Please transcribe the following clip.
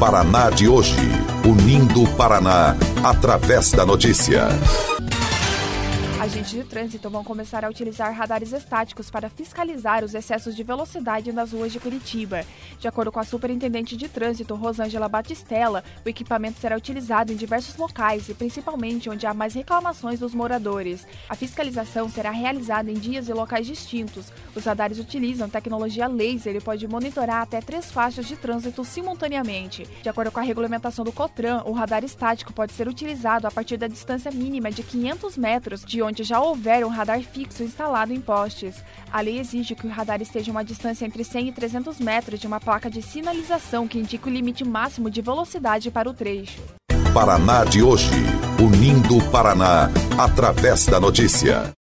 Paraná de hoje, unindo o Paraná através da notícia. Agentes de trânsito vão começar a utilizar radares estáticos para fiscalizar os excessos de velocidade nas ruas de Curitiba. De acordo com a superintendente de trânsito, Rosângela Batistella, o equipamento será utilizado em diversos locais e principalmente onde há mais reclamações dos moradores. A fiscalização será realizada em dias e locais distintos. Os radares utilizam tecnologia laser e pode monitorar até 3 faixas de trânsito simultaneamente. De acordo com a regulamentação do COTRAN, o radar estático pode ser utilizado a partir da distância mínima de 500 metros de onde já houver um radar fixo instalado em postes. A lei exige que o radar esteja a uma distância entre 100 e 300 metros de uma placa de sinalização que indique o limite máximo de velocidade para o trecho. Paraná de hoje, unindo o Paraná através da notícia.